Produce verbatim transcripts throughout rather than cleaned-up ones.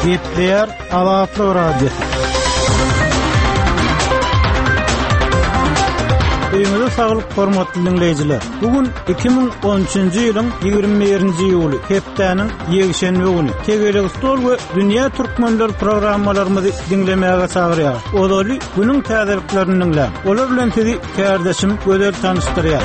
Gepler Alaplı Radyo. Öýüňizde saglyk hormatly dinleýijiler. Bugun iki bin on üçinji ýylyň ýygrimi birinji ýuly, hepdeniň ýegşenbe güni. Tegelik stol we dünýä türkmenler programmalarymyzy dinlemäge çagyrýar. Olaly günüň täzeliklerini dinlä. Olar bilen tedi kärdeşim gözel tanıştyrýar.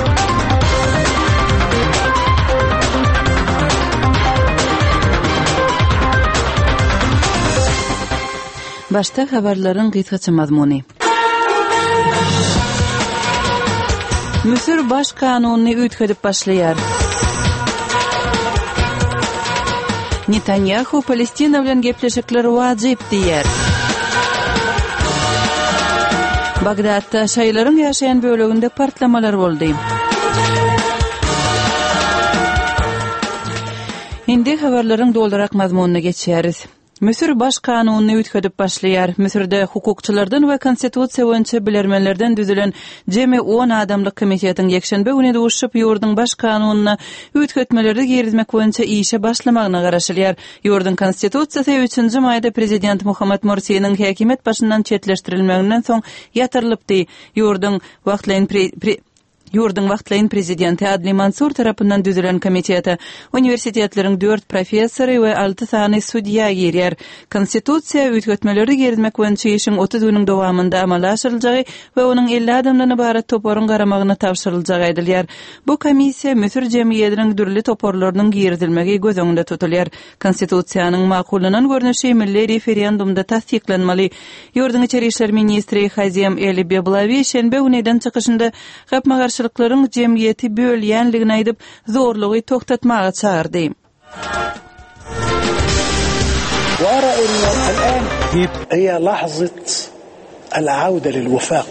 Başta habarlaryň gysgaça mazmuny. Müsür baş kanunyny üýtgedip başlaýar. Netanyahu Palestina bilen gepleşikler wajyp diýer. Bagdadda şaýlaryň ýaşaýan böleginde partlamalar boldy. Indi habarlaryň doldurak mazmunyna geçýäris. Müsür baş kanunyny üýtgedip başlaýar. Müsürde hukukçylardan we konstitusiýa boýunça bilermenlerden düzülen jemi on adamlyk komitetiň ýekşenbe güni duşup ýurduň baş kanunyny üýtgetmeleri girizmek boýunça işe başlamagyna garaşylýar. Ýurduň konstitusiýasy üçinji maýda prezident Muhammed Mursiýanyň häkimet başyndan çetleşdirilmeginden soň ýatyrylypdy. Ýurduň wagtlaýyn pre- pre- Ýurduň wagtlaýyn prezidenti Adli Mansur tarapyndan düzülen komiteti universitetleriň dört professory we alty sany sudiýa girýär. Konstitusiýa üýtgetmeleri girizmek boýunça işiň otuz güniň dowamında amala aşyryljagy we onuň elli adamdan ibaret toporyň garamagyna tapşyryljagy aýdylýar. Bu komissiýa Müsür jemgyýetiniň dürli toporlarynyň girizilmegi göz öňünde tutulýar. Konstitusiýanyň makullanan görnüşi milli referendumda tasdiklenmeli. Ýurduň içeri işler ministri Hazem Eli Beblavi şenbe güniden çykyşynda gapma Çylyklaryň jemgyýeti bölýänligini aýdyp, zorlugy toktatmaga çağırdy. وأرى أن الآن هي لحظة العودة للوفاق.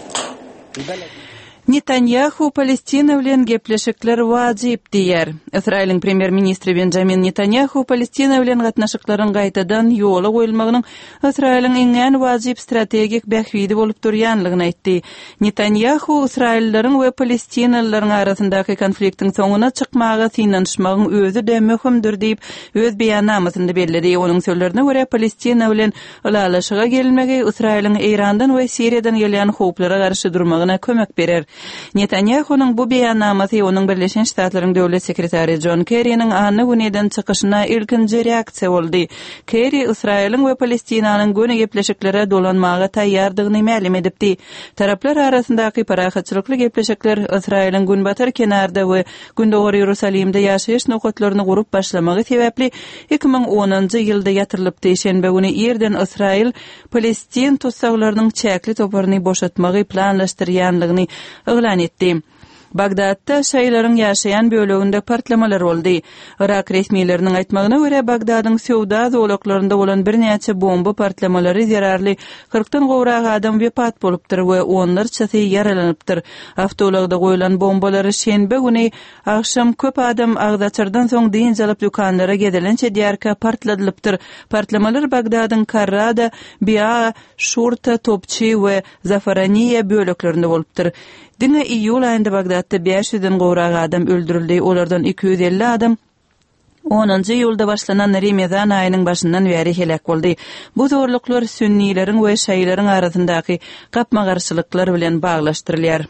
Netanyahu Palestina bilen gepleşikler wajyp diýer. Israýlyň premier-ministri Benjamin Netanyahu Palestina bilen gatnaşyklaryň gaýtadan ýola goýulmagynyň Israýlyň eňen wajyp strategik bähwidi bolup durýanlygyny aýtdy. Netanyahu Israýlyllaryň we Palestinalylaryň arasyndaky konfliktiň soňuna çykmagy synanyşmagyň özü de möhümdir diýip öz beýannamasyny bellädi. Onuň sözlerine görä Palestina bilen ulalaşyga gelmegi Israýlyň Eýrandan we Siriýadan gelýän howplara garşy durmagyna kömek berer. Netanyahu'nun bu beýannamasy onuň Birleşen Ştatlaryň döwlet sekretary John Kerry'niň anny güneden çykyşyna ilkinji reaksiýa boldy. Kerry Israýlyň we Palestinanyň göni gepleşiklere dolanmaga taýýardygyny ma'lum edipdi. Taraplar arasyndaky parahatçylykly gepleşikler Israýlyň günbatar kenarda we gündogor Ýerusalimde ýaşaýyş nokatlaryny gurup başlamagy sebäpli iki bin onunji ýylda ýatyrylypdy. Şenbe güni ýerden Israýil Palestin tutsaglarynyň çäkli toparyny boşatmagy planlaşdyrýanlygyny elan etdi. Bagdadda şaýlaryň ýaşaýan böleginde partlamalar boldy. Irak resmiýetleriniň aýtmagyna görä Bagdadyň Sewda zolaklarynda bolan bir näçe bomba partlamalary zerarly kırkdan gowrak adam wepat bolupdyr we onlarçasy yaralanypdyr. Awtolagda goýulan bombalary şenbe güni akşam köp adam agdaçyrdan soň diň jalyp dükanlara gedilençe diýärkä partladylypdyr. Partlamalar Bagdadyň Karrada, Bi'a, Şurta, Topçy we Zafaraniýa böleklerinde bolupdyr. Diňe iýul aýynda Bagdadda beş ýüzden gowrak adam öldürildi. Olardan iki yüz elli adam onunji ýylda başlanan Ramazan aýynyň başyndan bäri helak boldy. Bu zorluklar sünniýleriň we şaýlaryň arasyndaky gapma garşylyklar bilen baglaşdyrylýar.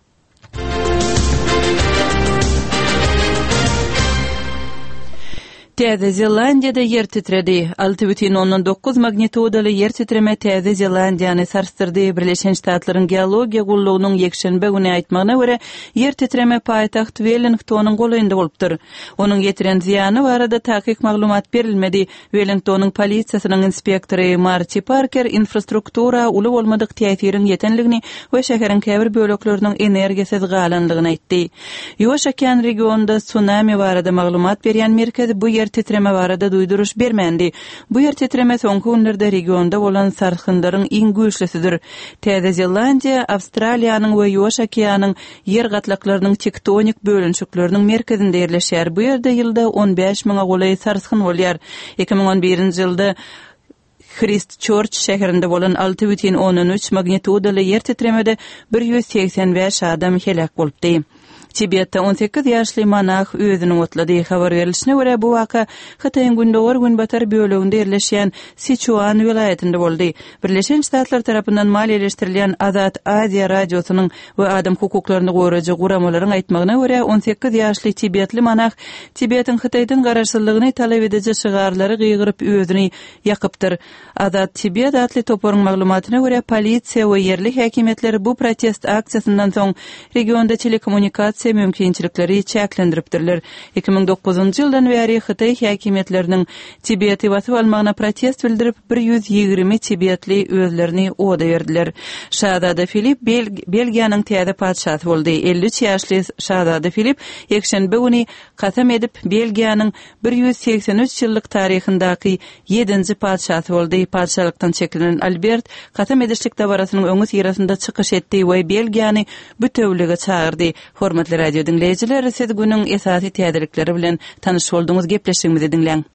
Täze Zelandiýada yer titredi. altı бүтүn onuň dokuz magnitudaly yer titreme Täze Zelandiýany sarstyrdy. Birleşen Ştatlaryň geologiýa gullugynyň ýekşenbe güni aýtmagyna görä, yer titreme paýtaxt Wellingtonyň golanynda bolupdyr. Onuň getiren ziýany barada taýyk maglumat berilmedi. Wellingtonyň polisiýasynyň inspektory Marty Parker infrastruktura uly bolmadyk täsiriň ýetenligini we şäheriň käbir bölekleriniň energiýasiz galanlygyny aýtdy. Ýoşakan regionda tsunami barada maglumat berýän merkez bu yer titreme barada duýduruş bermendi. Bu yer titreme soňky günlerde regionda bolan sarsgynlaryň iň güýçlüsidir. Täze Zelandiýa, Awstraliýanyň we Ýoş okeanyň yer gatlaklarynyň tektonik bölünşikleriniň merkezinde ýerleşýär. Bu ýerde ýylda on beş miňe golaý sarsgyn bolýar. iki bin on birinji ýylda Christchurch şäherinde bolan altı бүтүn onuň üç magnitudaly yer titremede bir yüz seksen beş adam helak bolupdy. Tibetde on sekiz ýaşly manah özüni otlady. Habar berilişine görä bu waka Hitaýyň gündogor günbatar bölегinde ýerleşýän Sichuan vilayetinde boldy. Birleşen Ştatlar tarapyndan maliýeleşdirilen Azat Aziýa radiosynyň we adam hukuklaryny goraýjy guramalaryň aýtmagyna görä on sekiz ýaşly Tibetli manah Tibetin Hitaýdan garaşsyzlygyny talap ediji şygarlary gyýgyryp özüni ýakypdyr. Azat Tibet atly toporyň maglumatyna görä polisiýa we yerli häkimetler bu protest aksiýasyndan soň regionda telekommunikasiýa mümkinçilikleri çäklendiripdirler. iki ming dokuzunçy ýyldan bäri Hitaý häkimetleriniň Tibeti basyp almagyna protest bildirip bir ýüz ýigirme Tibetli özlerini oda berdiler. Şahzada Filip Belgiýanyň täze padşasy boldy. elli üç ýaşly Şahzada Filip ýekşenbe güni kasam edip Belgiýanyň bir ýüz seksen üç ýyllyk taryhyndaky ýedinji padşasy boldy. Padşalykdan çekilenen Albert kasam edişlik dabarasynyň öňü sirasynda çykyş etdi we Belgiýany bütewlige çağırdy. Hormatly radio dinleýijiler, siz günüň esasy täzelikleri bilen tanyş bolduňyz, gepleşýärmiz dinleň.